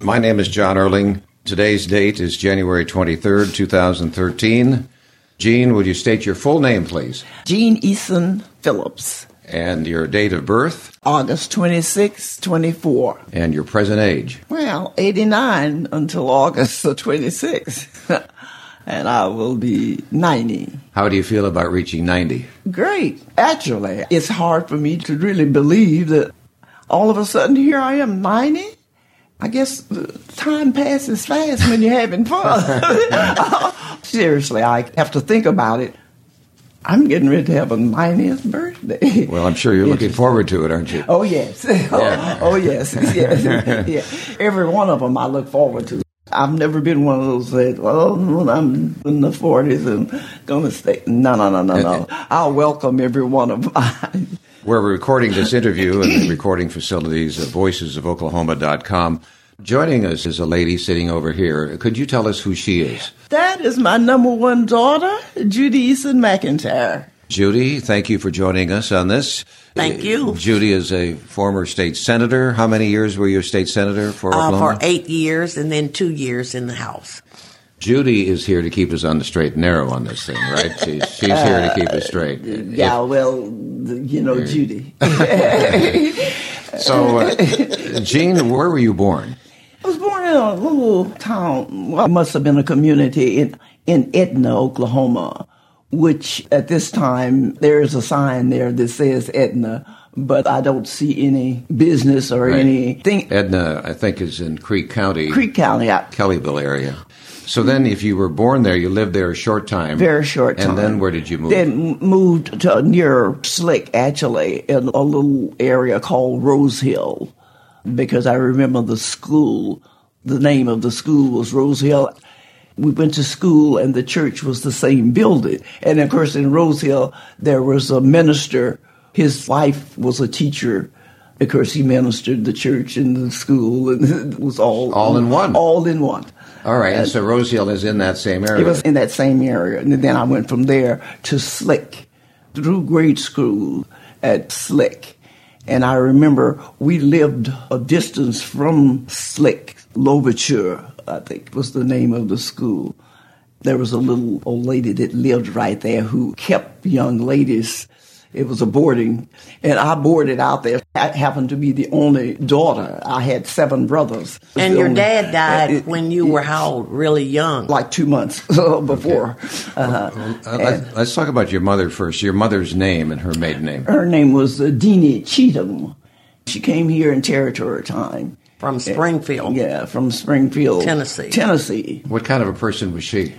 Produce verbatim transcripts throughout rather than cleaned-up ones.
My name is John Erling. Today's date is January twenty-third, twenty thirteen. Jean, would you state your full name, please? Jean Eason Phillips. And your date of birth? August twenty-sixth, twenty-four. And your present age? Well, eighty-nine until August the twenty-sixth. And I will be ninety. How do you feel about reaching ninety? Great. Actually, it's hard for me to really believe that all of a sudden here I am ninety. I guess time passes fast when you're having fun. Seriously, I have to think about it. I'm getting ready to have a ninetieth birthday. Well, I'm sure you're looking forward to it, aren't you? Oh, yes. Yeah. Oh, yes. yes. Yeah. Every one of them I look forward to. I've never been one of those that, well, when I'm in the forties and going to stay. No, no, no, no, no. I'll welcome every one of them. We're recording this interview in the recording facilities of voices of oklahoma dot com. Joining us is a lady sitting over here. Could you tell us who she is? That is my number one daughter, Judy Eason McIntyre. Judy, thank you for joining us on this. Thank you. Judy is a former state senator. How many years were you a state senator for Oklahoma? Uh, for eight years and then two years in the House. Judy is here to keep us on the straight and narrow on this thing, right? She's, she's here to keep us straight. Yeah, if, well, you know, Judy. So, uh, Jean, where were you born? I was born in a little town. Well, it must have been a community in, in Edna, Oklahoma, which at this time there is a sign there that says Edna, but I don't see any business or right. anything. Edna, I think, is in Creek County. Creek County, yeah. Kellyville area. So then if you were born there, you lived there a short time. Very short time. And then where did you move? Then moved to near Slick, actually, in a little area called Rose Hill, because I remember the school. The name of the school was Rose Hill. We went to school, and the church was the same building. And, of course, in Rose Hill, there was a minister. His wife was a teacher. Of course, he ministered the church and the school, and it was all... All in one. All in one. All right, and, and so Rose Hill is in that same area. It was in that same area. And then I went from there to Slick, through grade school at Slick. And I remember we lived a distance from Slick, Louverture, I think was the name of the school. There was a little old lady that lived right there who kept young ladies. It was a boarding, and I boarded out there. I happened to be the only daughter. I had seven brothers. And your only, dad died it, when you it, were how old? Really young? Like two months before. Okay. Uh, well, uh, let's, let's talk about your mother first. Your mother's name and her maiden name. Her name was uh, Deanie Cheatham. She came here in Territory time. From Springfield. Yeah, from Springfield, Tennessee. Tennessee. What kind of a person was she?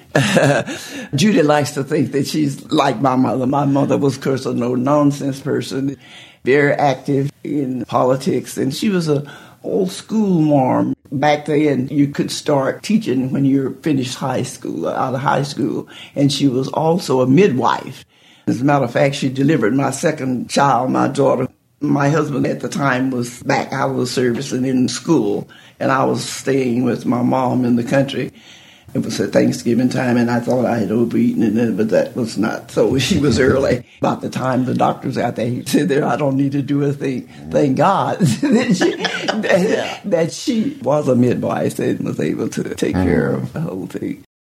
Judy likes to think that she's like my mother. My mother was, of course, a no-nonsense person, very active in politics, and she was a old school mom. Back then, you could start teaching when you finished high school, out of high school, and she was also a midwife. As a matter of fact, she delivered my second child, my daughter. My husband at the time was back out of the service and in school, and I was staying with my mom in the country. It was at Thanksgiving time, and I thought I had overeaten it, but that was not. So she was early. About the time the doctors out there, he said, there, I don't need to do a thing. Thank God that, she, that, that she was a midwife and was able to take care of the whole thing.